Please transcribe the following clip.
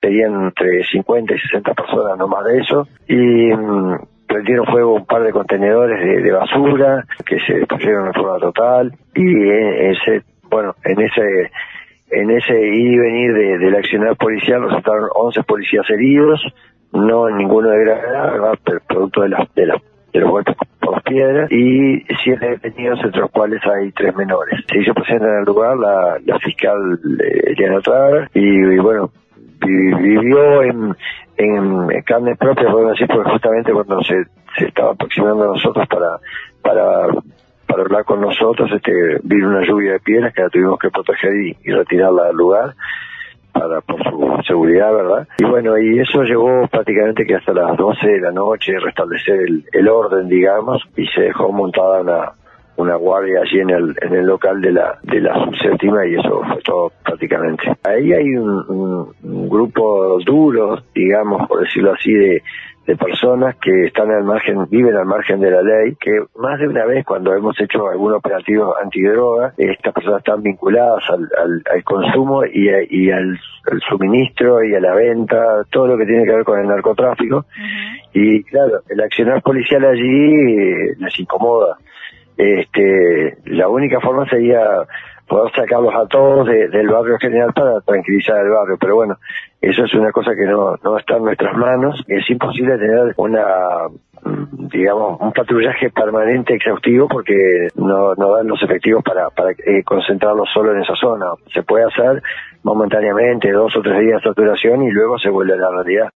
serían entre 50 y 60 personas, no más de eso, y prendieron fuego un par de contenedores de basura que se destruyeron en forma total, y en ese ir y venir del accionar policial resultaron 11 policías heridos, no ninguno de gravedad, pero producto de los golpes por las piedras, y 7 detenidos, entre los cuales hay 3 menores. Se hizo presente en el lugar la fiscal Eliana Traver, y bueno, vivió en carne propia, podemos decir, porque justamente cuando se estaba aproximando a nosotros para hablar con nosotros, vino una lluvia de piedras que la tuvimos que proteger y retirarla del lugar por su seguridad, ¿verdad? Y bueno, y eso llevó prácticamente que hasta las 12 de la noche restablecer el orden, digamos, y se dejó montada una guardia allí en el local de la subséptima, y eso fue todo prácticamente. Ahí hay un grupo duro, digamos, por decirlo así, de personas que están viven al margen de la ley, que más de una vez cuando hemos hecho algún operativo antidroga, estas personas están vinculadas al consumo y al suministro y a la venta, todo lo que tiene que ver con el narcotráfico. Y claro, el accionar policial allí les incomoda. La única forma sería poder sacarlos a todos del barrio general para tranquilizar el barrio, pero bueno, eso es una cosa que no está en nuestras manos. Es imposible tener un patrullaje permanente exhaustivo porque no dan los efectivos para concentrarlos solo en esa zona. Se puede hacer momentáneamente 2 o 3 días de saturación y luego se vuelve a la realidad.